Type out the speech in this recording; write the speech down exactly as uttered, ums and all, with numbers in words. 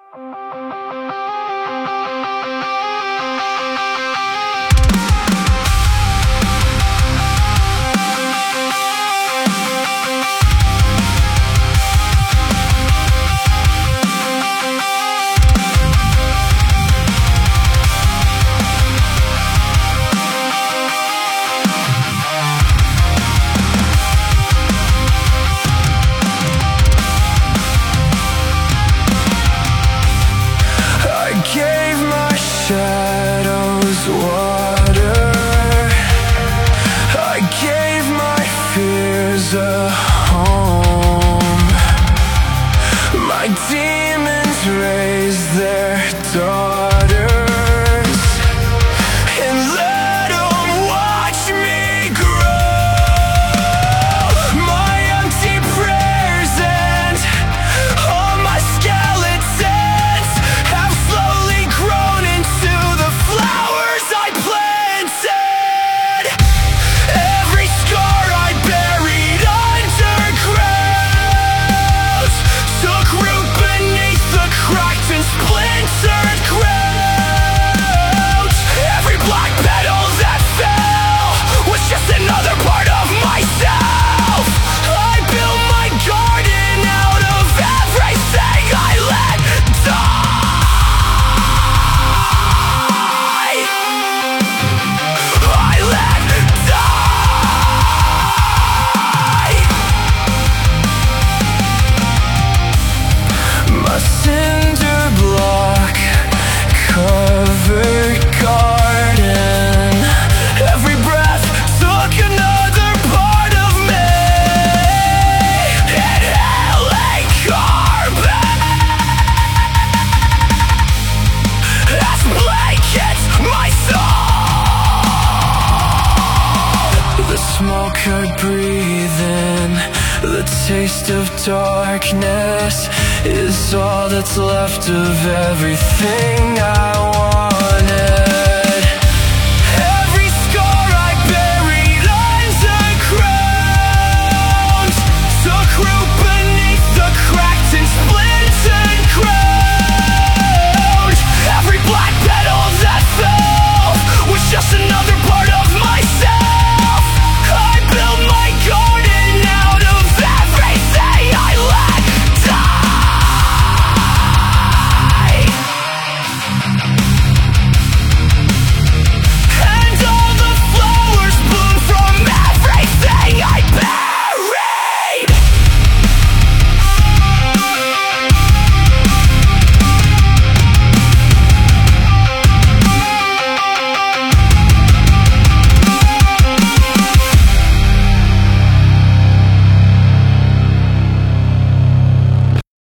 Shadows water, I gave my fears a home. My demons raised their daughters and let them watch me grow. My empty prayers and all my skeletons have slowly grown into the flowers I planted. Every scar I buried underground took root beneath the cracked and splintered ground. Every black petal that fell was just another part of myself. I built my garden out of everything I let die. I let die. My cinder block covered garden, every breath took another part of me. Inhaling carbon as blankets my soul. The smoke I breathe in, the taste of darkness is all that's left of everything I want.